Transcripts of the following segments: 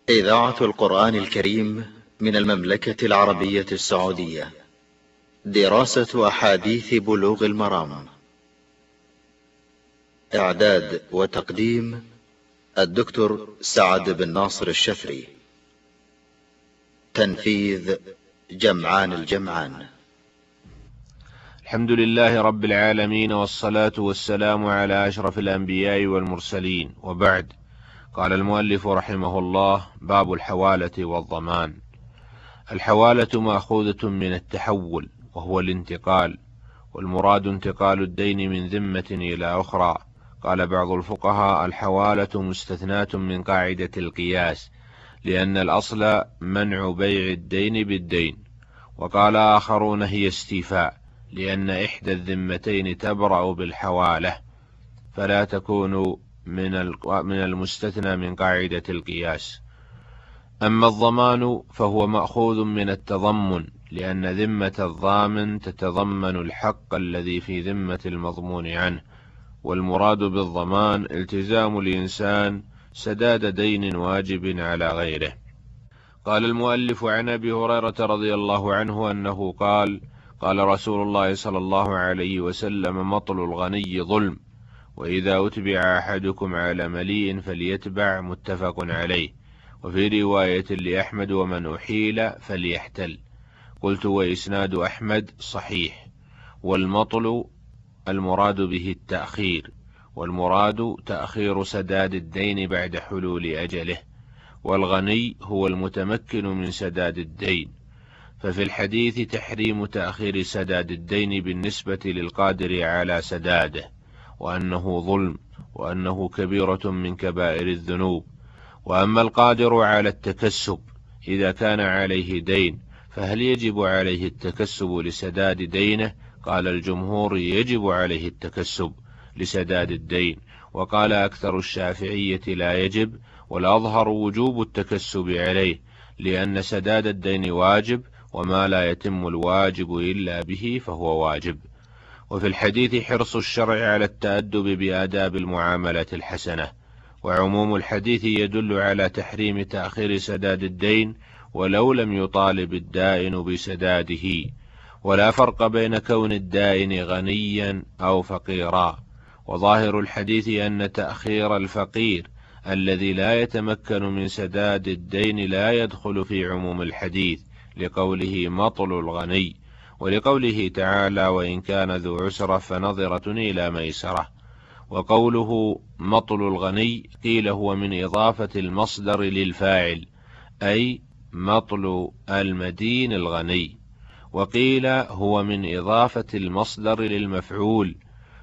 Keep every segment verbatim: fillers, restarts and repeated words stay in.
إذاعة القرآن الكريم من المملكة العربية السعودية. دراسة أحاديث بلوغ المرام. إعداد وتقديم الدكتور سعد بن ناصر الشفري. تنفيذ جمعان الجمعان. الحمد لله رب العالمين، والصلاة والسلام على أشرف الأنبياء والمرسلين، وبعد. قال المؤلف رحمه الله: باب الحوالة والضمان. الحوالة مأخوذة من التحول، وهو الانتقال، والمراد انتقال الدين من ذمة إلى أخرى. قال بعض الفقهاء: الحوالة مستثناة من قاعدة القياس، لأن الأصل منع بيع الدين بالدين. وقال آخرون: هي استيفاء، لأن إحدى الذمتين تبرأ بالحوالة، فلا تكون من المستثنى من قاعدة القياس. أما الضمان فهو مأخوذ من التضمن، لأن ذمة الضامن تتضمن الحق الذي في ذمة المضمون عنه، والمراد بالضمان التزام الإنسان سداد دين واجب على غيره. قال المؤلف: عن أبي هريرة رضي الله عنه أنه قال: قال رسول الله صلى الله عليه وسلم: مطل الغني ظلم، وإذا أتبع أحدكم على مليء فليتبع. متفق عليه. وفي رواية لأحمد: ومن أحيل فليحتل. قلت: وإسناد أحمد صحيح. والمطل المراد به التأخير، والمراد تأخير سداد الدين بعد حلول أجله، والغني هو المتمكن من سداد الدين. ففي الحديث تحريم تأخير سداد الدين بالنسبة للقادر على سداده، وأنه ظلم، وأنه كبيرة من كبائر الذنوب. وأما القادر على التكسب إذا كان عليه دين، فهل يجب عليه التكسب لسداد دينه؟ قال الجمهور: يجب عليه التكسب لسداد الدين. وقال أكثر الشافعية: لا يجب، والأظهر وجوب التكسب عليه، لأن سداد الدين واجب، وما لا يتم الواجب إلا به فهو واجب. وفي الحديث حرص الشرع على التأدب بآداب المعاملة الحسنة. وعموم الحديث يدل على تحريم تأخير سداد الدين ولو لم يطالب الدائن بسداده، ولا فرق بين كون الدائن غنيا أو فقيرا. وظاهر الحديث أن تأخير الفقير الذي لا يتمكن من سداد الدين لا يدخل في عموم الحديث، لقوله مطل الغني، ولقوله تعالى: وإن كان ذو عسرة فنظرة إلى ميسرة. وقوله مطل الغني قيل هو من إضافة المصدر للفاعل، أي مطل المدين الغني، وقيل هو من إضافة المصدر للمفعول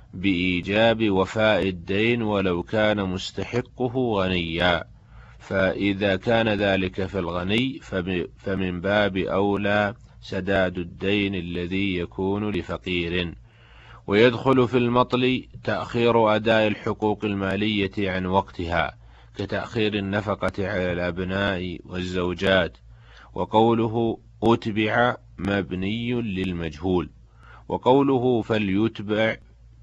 بإيجاب وفاء الدين ولو كان مستحقه غنيا. فإذا كان ذلك في الغني فمن باب أولى سداد الدين الذي يكون لفقير. ويدخل في المطل تأخير أداء الحقوق المالية عن وقتها، كتأخير النفقة على الأبناء والزوجات. وقوله أتبع مبني للمجهول. وقوله فليتبع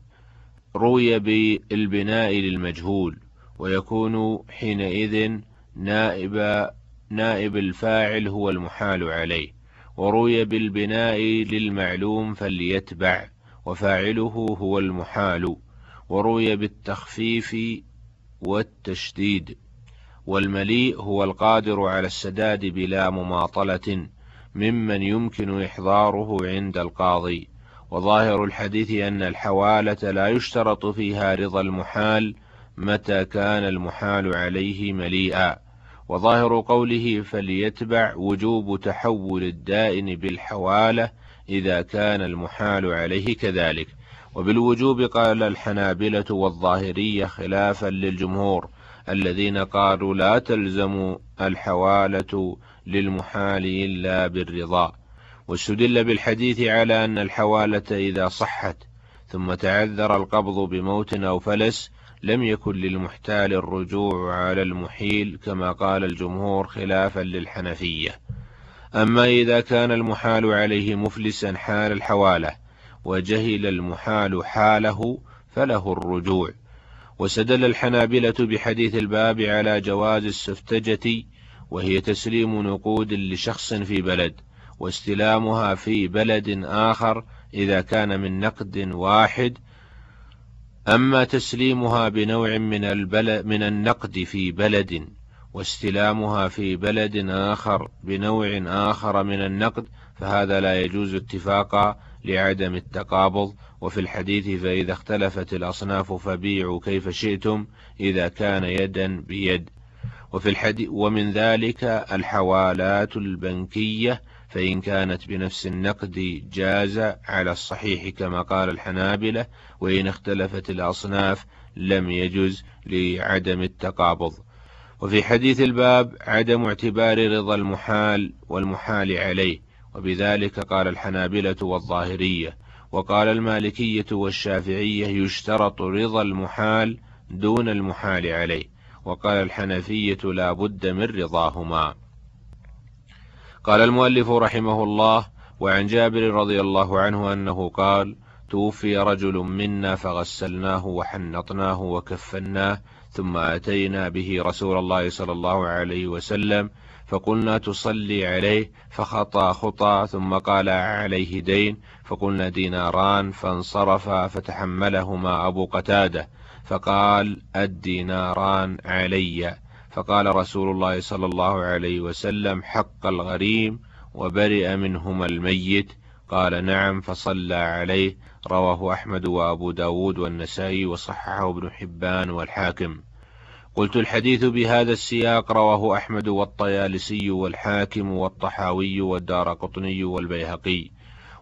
روي بالبناء للمجهول، ويكون حينئذ نائب, نائب الفاعل هو المحال عليه. وروي بالبناء للمعلوم فليتبع، وفاعله هو المحال. وروي بالتخفيف والتشديد. والمليء هو القادر على السداد بلا مماطلة، ممن يمكن إحضاره عند القاضي. وظاهر الحديث أن الحوالة لا يشترط فيها رضا المحال متى كان المحال عليه مليئا. وظاهر قوله فليتبع وجوب تحول الدائن بالحوالة إذا كان المحال عليه كذلك. وبالوجوب قال الحنابلة والظاهرية خلافا للجمهور الذين قالوا لا تلزم الحوالة للمحال إلا بالرضا. واستدل بالحديث على أن الحوالة إذا صحت ثم تعذر القبض بموت أو فلس لم يكن للمحتال الرجوع على المحيل، كما قال الجمهور خلافا للحنفية. أما إذا كان المحال عليه مفلسا حال الحوالة وجهل المحال حاله فله الرجوع. واستدل الحنابلة بحديث الباب على جواز السفتجة وهي تسليم نقود لشخص في بلد، واستلامها في بلد آخر إذا كان من نقد واحد. أما تسليمها بنوع من, البلد من النقد في بلد واستلامها في بلد آخر بنوع آخر من النقد فهذا لا يجوز اتفاقا لعدم التقابض. وفي الحديث فإذا اختلفت الأصناف فبيعوا كيف شئتم إذا كان يدا بيد. وفي الحديث ومن ذلك الحوالات البنكية، فإن كانت بنفس النقد جاز على الصحيح كما قال الحنابلة، وإن اختلفت الأصناف لم يجز لعدم التقابض. وفي حديث الباب عدم اعتبار رضا المحال والمحال عليه، وبذلك قال الحنابلة والظاهرية. وقال المالكية والشافعية يشترط رضا المحال دون المحال عليه، وقال الحنفية لا بد من رضاهما. قال المؤلف رحمه الله: وعن جابر رضي الله عنه أنه قال: توفي رجل منا فغسلناه وحنطناه وكفناه، ثم أتينا به رسول الله صلى الله عليه وسلم فقلنا تصلي عليه، فخطى خطى ثم قال عليه دين، فقلنا ديناران، فانصرف فتحملهما أبو قتادة فقال الديناران علي، فقال رسول الله صلى الله عليه وسلم حق الغريم وبرئ منهما الميت. قال نعم، فصلى عليه. رواه أحمد وأبو داود والنسائي وصححه ابن حبان والحاكم. قلت الحديث بهذا السياق رواه أحمد والطيالسي والحاكم والطحاوي والدارقطني والبيهقي،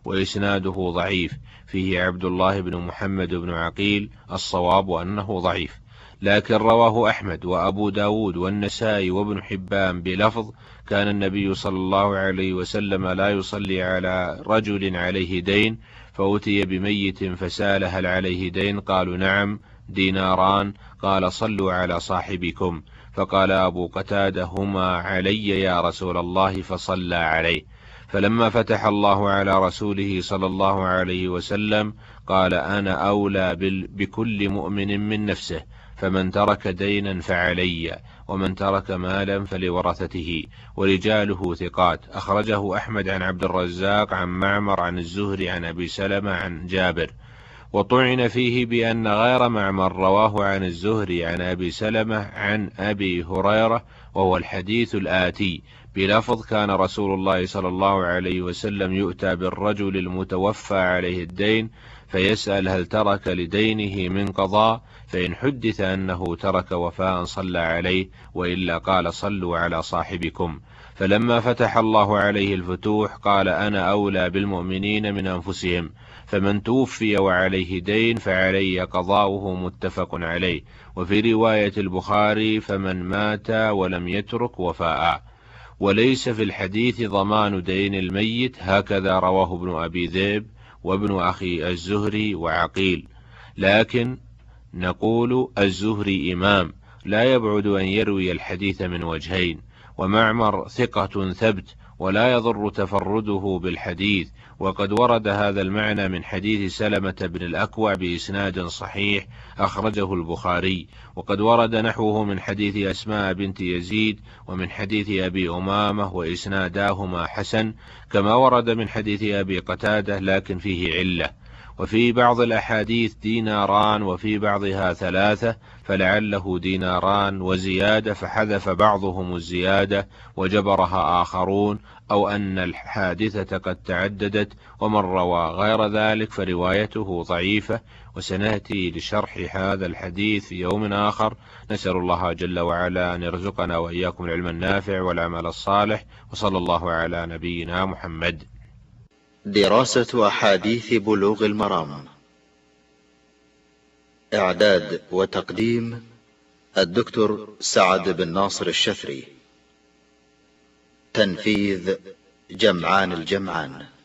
وإسناده ضعيف، فيه عبد الله بن محمد بن عقيل، الصواب أنه ضعيف، لكن رواه أحمد وأبو داود والنسائي وابن حبان بلفظ كان النبي صلى الله عليه وسلم لا يصلي على رجل عليه دين، فأتي بميت فسال هل عليه دين؟ قالوا نعم ديناران. قال صلوا على صاحبكم. فقال أبو قتادة هما علي يا رسول الله، فصلى عليه. فلما فتح الله على رسوله صلى الله عليه وسلم قال أنا أولى بكل مؤمن من نفسه، فمن ترك دينا فعلي، ومن ترك مالا فلورثته. ورجاله ثقات. أخرجه أحمد عن عبد الرزاق عن معمر عن الزهري عن أبي سلمة عن جابر. وطعن فيه بأن غير معمر رواه عن الزهري عن أبي سلمة عن أبي هريرة، وهو الحديث الآتي بلفظ كان رسول الله صلى الله عليه وسلم يؤتى بالرجل المتوفى عليه الدين فيسأل هل ترك لدينه من قضاء، فإن حدث أنه ترك وفاء صلى عليه، وإلا قال صلوا على صاحبكم. فلما فتح الله عليه الفتوح قال أنا أولى بالمؤمنين من أنفسهم، فمن توفي وعليه دين فعلي قضاؤه، متفق عليه. وفي رواية البخاري فمن مات ولم يترك وفاء. وليس في الحديث ضمان دين الميت، هكذا رواه ابن أبي ذئب وابن أخي الزهري وعقيل. لكن نقول الزهري إمام لا يبعد أن يروي الحديث من وجهين، ومعمر ثقة ثبت ولا يضر تفرده بالحديث، وقد ورد هذا المعنى من حديث سلمة بن الأكوع بإسناد صحيح أخرجه البخاري، وقد ورد نحوه من حديث أسماء بنت يزيد ومن حديث أبي أمامة وإسناداهما حسن، كما ورد من حديث أبي قتادة لكن فيه علة. وفي بعض الأحاديث ديناران وفي بعضها ثلاثة، فلعله ديناران وزيادة فحذف بعضهم الزيادة وجبرها آخرون، أو أن الحادثة قد تعددت، ومن روى غير ذلك فروايته ضعيفة. وسنأتي لشرح هذا الحديث في يوم آخر. نسأل الله جل وعلا أن يرزقنا وإياكم العلم النافع والعمل الصالح، وصلى الله على نبينا محمد. دراسة أحاديث بلوغ المرام. إعداد وتقديم الدكتور سعد بن ناصر الشفري. تنفيذ جمعان الجمعان.